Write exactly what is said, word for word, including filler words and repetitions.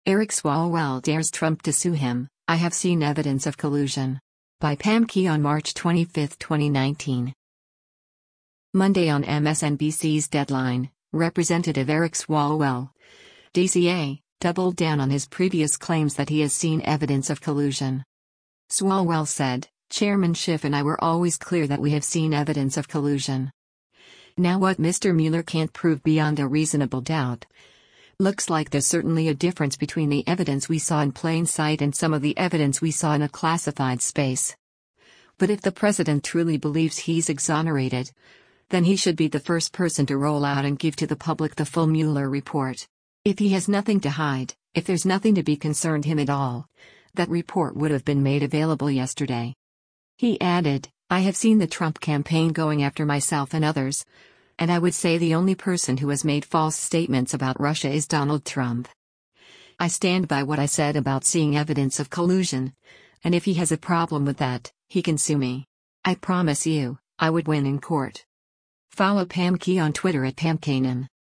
Eric Swalwell dares Trump to sue him, I have seen evidence of collusion. By Pam Key on March twenty-fifth, twenty nineteen. Monday on M S N B C's Deadline, Representative Eric Swalwell, D C A, doubled down on his previous claims that he has seen evidence of collusion. Swalwell said, "Chairman Schiff and I were always clear that we have seen evidence of collusion. Now what Mister Mueller can't prove beyond a reasonable doubt. Looks like there's certainly a difference between the evidence we saw in plain sight and some of the evidence we saw in a classified space. But if the president truly believes he's exonerated, then he should be the first person to roll out and give to the public the full Mueller report. If he has nothing to hide, if there's nothing to be concerned him at all, that report would have been made available yesterday." He added, "I have seen the Trump campaign going after myself and others, and I would say the only person who has made false statements about Russia is Donald Trump. I stand by what I said about seeing evidence of collusion, and if he has a problem with that, he can sue me. I promise you, I would win in court." Follow Pam Key on Twitter at Pam Kanan.